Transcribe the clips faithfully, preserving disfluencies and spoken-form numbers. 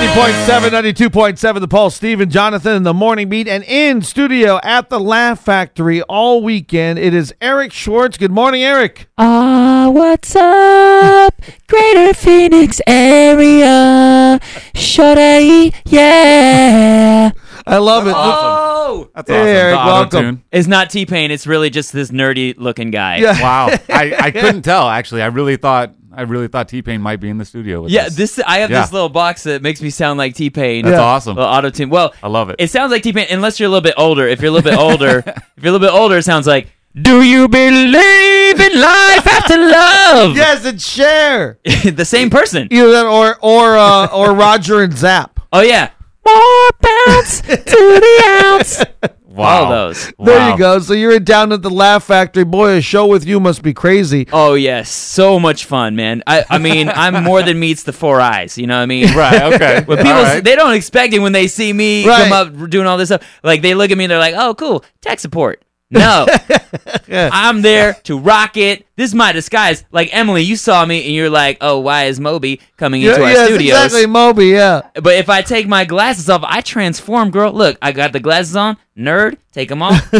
point seven, ninety-two point seven, The Pulse. Steve and Jonathan in the Morning Beat. And in studio at the Laugh Factory all weekend, it is Eric Schwartz. Good morning, Eric. Ah, uh, what's up? Greater Phoenix area. Should yeah. I love That's it. awesome. That's awesome. Hey, Eric, The welcome. auto-tune. It's not T-Pain. It's really just this nerdy looking guy. Yeah. Wow. I, I couldn't tell, actually. I really thought I really thought T-Pain might be in the studio with Yeah, us. this I have Yeah. this little box that makes me sound like T-Pain. That's Yeah. awesome. Little auto tune. Well, I love it. It sounds like T-Pain unless you're a little bit older. If you're a little bit older, if you're a little bit older, it sounds like, "Do you believe in life after love?" Yes, it's Cher. The same person. Either that or or uh, or Roger and Zapp. Oh yeah. More bounce to the ounce. Wow. All those. There Wow. you go. So you're in down at the Laugh Factory. Boy, a show with you must be crazy. Oh yes, so much fun, man. I, I mean, I'm more than meets the four eyes. You know what I mean? Right, okay. When people All right. they don't expect it when they see me Right. come up doing all this stuff. Like they look at me and they're like, "Oh, cool, tech support." No, I'm there to rock it. This is my disguise. Like Emily, you saw me and you're like, "Oh, why is Moby coming into Yeah, our yes, studios?" exactly, Moby, yeah. But if I take my glasses off, I transform, girl. Look, I got the glasses on. Nerd, take them off.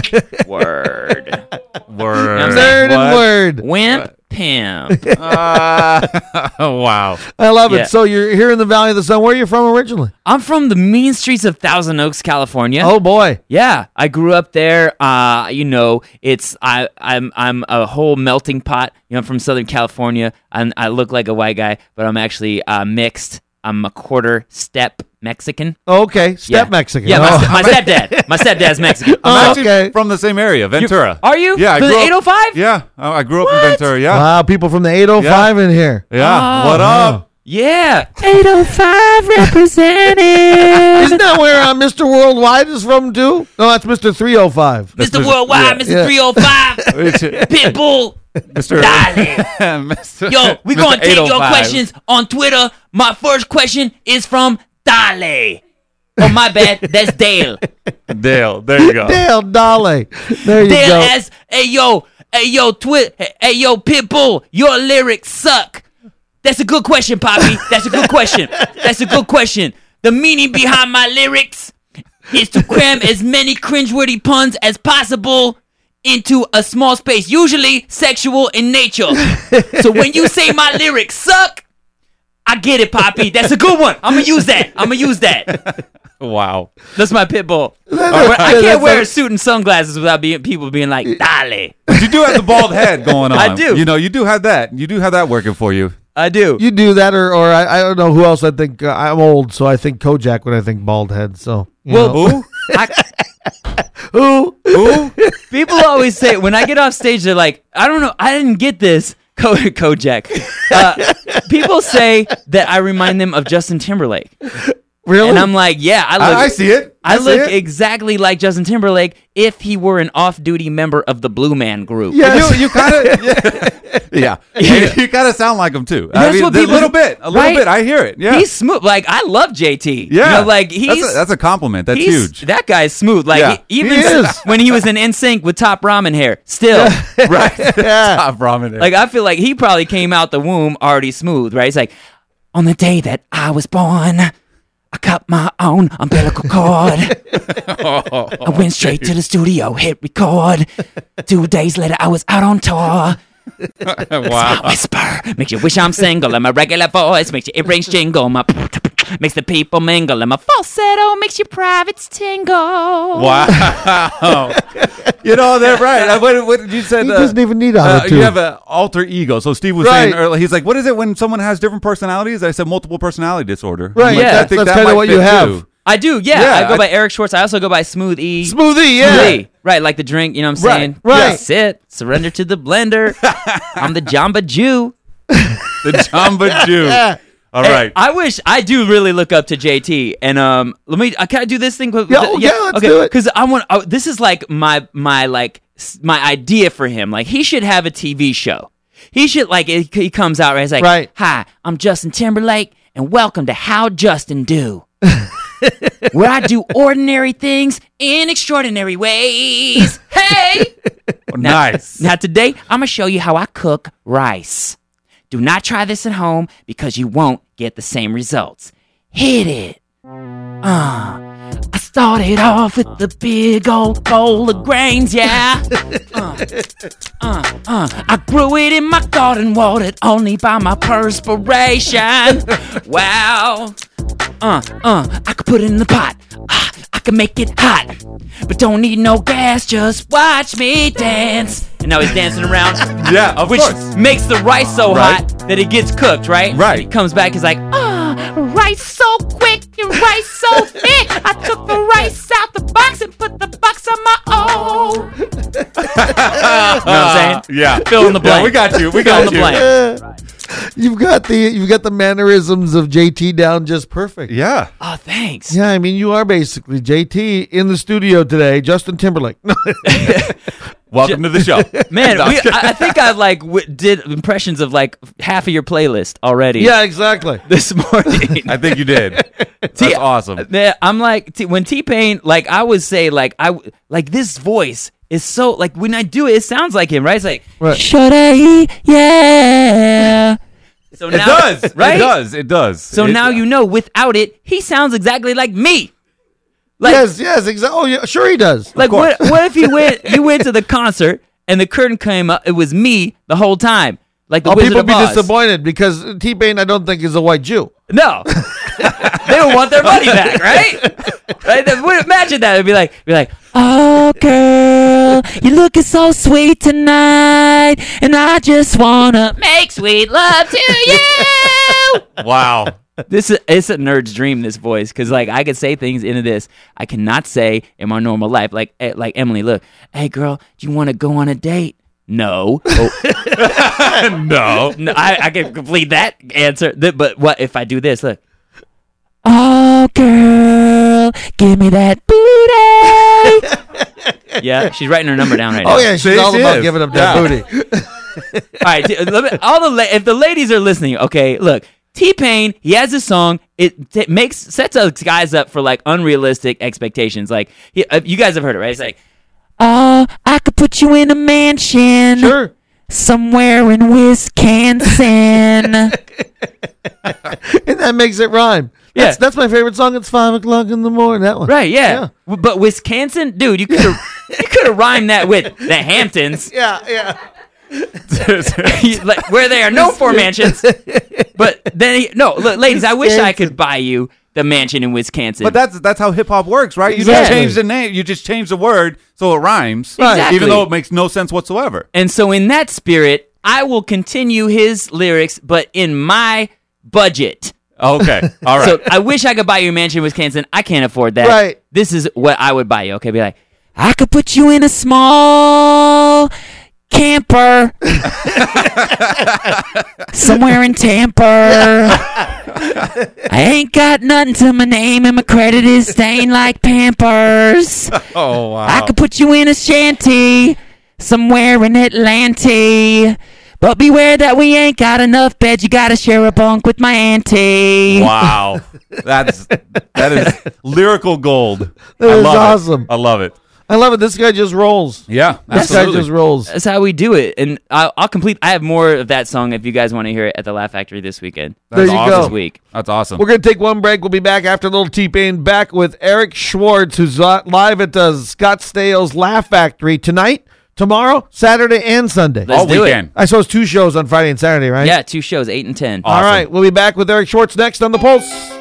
Word. Word. I'm Third saying, and What? word. Wimp, pimp. Uh, wow. I love Yeah. it. So you're here in the Valley of the Sun. Where are you from originally? I'm from the mean streets of Thousand Oaks, California. Oh, boy. Yeah, I grew up there. Uh, you know, it's I, I'm I'm a whole melting pot. You know, I'm from Southern California. I'm, I look like a white guy, but I'm actually uh, mixed. I'm a quarter step Mexican. Okay, step Yeah. Mexican. Yeah, my, Oh. st- my stepdad. My stepdad's Mexican. I'm Oh, actually okay. from the same area, Ventura. Are you? Yeah, I The grew up- eight oh five? Yeah, I I grew up in Ventura. Yeah. Wow, people from the eight oh five in here. Yeah. Oh, what up? Yeah. eight oh five represented. Isn't that where uh, Mister Worldwide is from, too? No, that's Mister three oh five. Mister Worldwide, yeah. Mister Yeah. three oh five, Pitbull. Mister Dale. Mister Yo, we're Mister going to take your eight oh five. questions on Twitter. My first question is from Dale. Oh, my bad. That's Dale. Dale. There you go. Dale Dolly. There you Dale go. asks, hey, yo, hey, yo, Twit, hey, yo, Pitbull, your lyrics suck. That's a good question, Poppy. That's a good question. That's a good question. The meaning behind my lyrics is to cram as many cringeworthy puns as possible into a small space, usually sexual in nature. So when you say my lyrics suck, I get it, Poppy. That's a good one. I'm going to use that. I'm going to use that. Wow. That's my pit bull. I Yeah, can't that's wear like- a suit and sunglasses without being people being like, "Dale." But you do have the bald head going on. I do. You know, you do have that. You do have that working for you. I do. You do that, or, or I, I don't know who else I think. Uh, I'm old, so I think Kojak when I think bald head. So, you Well, know. Who? I, who? Who? people always say when I get off stage, they're like, "I don't know, I didn't get this." Ko- Kojak. Uh, people say that I remind them of Justin Timberlake, Really? and I'm like, "Yeah, I look." I, I see it. I, see look it. exactly like Justin Timberlake if he were an off-duty member of the Blue Man Group. Yes. You, you kind of, yeah, yeah. You kind of sound like him too. I That's mean, what a people- little bit, a little right? bit. I hear it. Yeah, He's smooth. Like I love J T. yeah. you know, like he's that's a, that's a compliment. That's he's- huge. That guy's smooth. Like Yeah. he, even He is. when he was in N Sync with Top Ramen hair, still. right? Yeah. Top ramen. Like I feel like he probably came out the womb already smooth, right? It's like, on the day that I was born, I cut my own umbilical cord. I went straight to the studio, hit record. Two days later, I was out on tour. wow. Whisper makes you wish I'm single, and my regular voice makes your earrings jingle. My makes the people mingle, and my falsetto makes your privates tingle. Wow. You know, they're right. Uh, What, what did you say? He uh, doesn't even need uh, auto-tune. you have an alter ego. So Steve was Right. saying earlier, he's like, what is it when someone has different personalities? I said multiple personality disorder. Right, I'm like, yeah, I think that's that kinda might what you fit, have. too. I do, yeah. Yeah, I go I- by Eric Schwartz. I also go by Smooth E. Smoothie, yeah. Smoothie. Right, like the drink, you know what I'm Right, saying? right. That's it. Surrender to the blender. I'm the Jamba Jew. The Jamba Jew. Yeah. All Hey, right. I wish I do really look up to J T. And um, let me. I can I do this thing. Yeah, oh, yeah, let's do it. Because I want. Oh, this is like my my like s- my idea for him. Like he should have a T V show. He should like he he comes out right. He's like, Right. "Hi, I'm Justin Timberlake, and welcome to How Justin Do." Where I do ordinary things in extraordinary ways. Hey! Now- Nice. Now today, I'm going to show you how I cook rice. Do not try this at home because you won't get the same results. Hit it. Uh, I started off with the big old bowl of grains, yeah. Uh, uh, uh. I grew it in my garden, watered only by my perspiration. Wow. Uh, uh, I could put it in the pot. Ah, I can make it hot. But don't need no gas, just watch me dance. And now he's dancing around. Yeah, of which course. makes the rice so Right. hot that it gets cooked, right? Right. And he comes back, he's like, ah, rice so quick and rice so thick. I took the rice out the box and put the box on my own. You know what I'm saying? Yeah. Fill in the blank. Yeah, we got you. We Fill in got the you. blank. Uh, you've got the you've got the mannerisms of J T down just perfect. Yeah. Oh, thanks. Yeah, I mean, you are basically J T in the studio today. Justin Timberlake. Welcome to the show. Man, we, I, I think I like w- did impressions of like half of your playlist already. Yeah, exactly. This morning. I think you did. That's T- awesome. Man, I'm like T- when T-Pain, like I would say, like I w- like this voice is so like when I do it, it sounds like him, right? It's like Right. Shorty, yeah. so It now, does. right? It does. It does. So It- now you know without it, he sounds exactly like me. Like, yes, yes, exactly. Oh, yeah, sure he does. like course. what? What if you went you went to the concert and the curtain came up? It was me the whole time, like the Oh, Wizard people of be Oz. disappointed because T-Pain, I don't think, is a white Jew. No, they would want their money back, right? Right? They would imagine that. It'd be like, be like, Oh, girl, you looking so sweet tonight, and I just wanna make sweet love to you. Wow. This is it's a nerd's dream. This voice, because like I could say things into this I cannot say in my normal life. Like eh, like Emily, look, hey girl, do you want to go on a date? No. Oh, No. no, I, I can complete that answer. Th- But what if I do this? Look, Oh, girl, give me that booty. yeah, she's writing her number down right now. Oh, yeah, she's See, all she about is. giving up that Yeah. booty. All right, t- let me- all the la- if the ladies are listening, okay, look, T-Pain, he has a song. It t- makes sets us guys up for like unrealistic expectations. Like he, uh, you guys have heard it, right? It's like, Oh, I could put you in a mansion Sure. somewhere in Wisconsin. And that makes it rhyme. Yeah. That's, that's my favorite song. It's five o'clock in the morning. That one. right, yeah. W- But Wisconsin, dude, you could have you could have rhymed that with the Hamptons. Yeah, yeah. Like where they are known for mansions. But then, he, no, look, ladies, I wish I could buy you the mansion in Wisconsin. But that's that's how hip hop works, right? You Exactly. just change the name. You just change the word so it rhymes, Exactly. even though it makes no sense whatsoever. and so, in that spirit, I will continue his lyrics, but in my budget. Okay. All right. So I wish I could buy you a mansion in Wisconsin. I can't afford that. Right. This is what I would buy you. Okay, be like, I could put you in a small camper somewhere in Tampa. I ain't got nothing to my name, and my credit is stained like Pampers. oh wow. I could put you in a shanty somewhere in Atlanta. But beware that we ain't got enough beds. You gotta share a bunk with my auntie. Wow. That's that is lyrical gold. That I is love awesome. It. I love it. I love it. This guy just rolls. Yeah. This guy Absolutely. just rolls. that's how we do it. And I'll, I'll complete. I have more of that song if you guys want to hear it at the Laugh Factory this weekend. There That's you awesome. go. This week. That's awesome. We're going to take one break. We'll be back after a little T-Pain. Back with Eric Schwartz, who's li- live at the Scottsdale's Laugh Factory tonight, tomorrow, Saturday, and Sunday. Let's All do weekend. I saw it's two shows on Friday and Saturday, right? Yeah, two shows, eight and ten. All right. We'll be back with Eric Schwartz next on The Pulse.